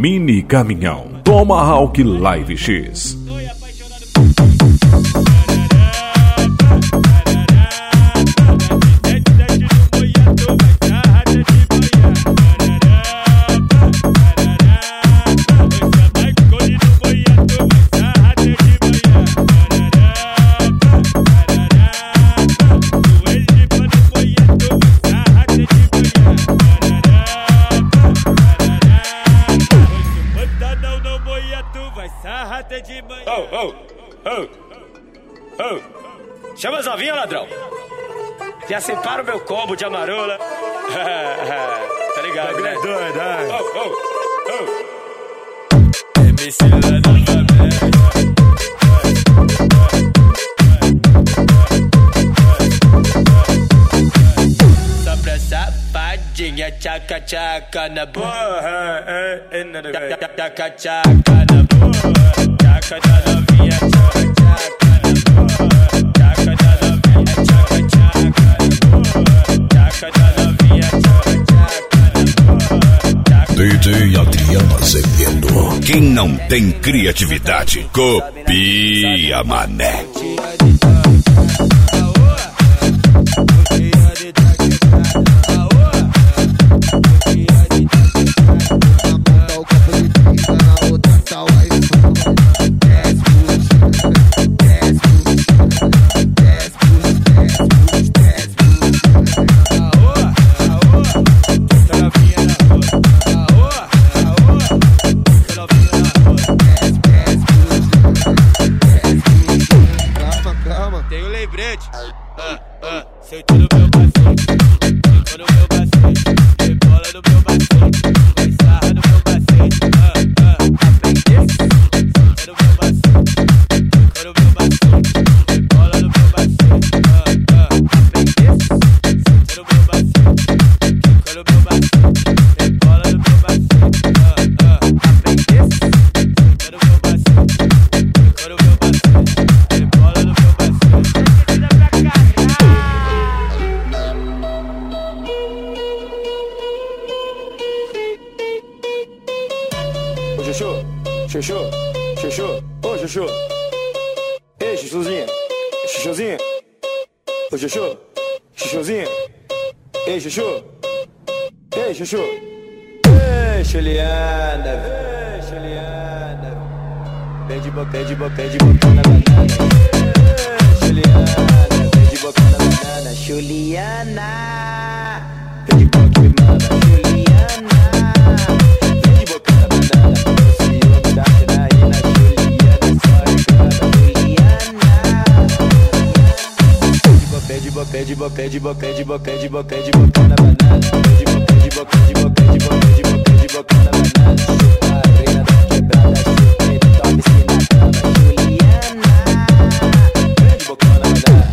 mini caminhão. Tomahawk Live X. Chama as novinhas, ladrão. Já separa o meu combo de amarula. Tá ligado, né? Doido, MC lá na favela. Só pra safadinha, tchaca tchaca na boa. Tchaca tchaca na boa. Tchaca da novinha, tchaca tchaca na boa. Tchaca da novinha, tchaca tchaca na boa. Tchaca da novinha, tchaca tchaca na boa. DJ Adriano Azevedo. Quem não tem criatividade, copia, mané. Tem um lembrete, sente no meu bacete, fica no meu bacete, rebola no meu bacete, vai sarra no meu bacete, aprende, senta no meu bacete, fica no meu bacete, rebola no meu bacete, aprende, senta no meu bacete, fica no meu bacete, rebola no meu bacete, aprende, senta no meu bacete, fica no meu bacete, rebola no meu bacete. Chuchu, ô Chuchu. Ei, Chuchuzinha, Chuchuzinha. Ô Chuchuzinha. Ei, Chuchu. Ei, Chuchu. Ei, Juliana. Vem de boca na banana. Ei, Juliana, vem de boca na banana. Juliana, vem de boca me manda. Juliana, vem de boca na banana. De boca na banana. De boca na banana.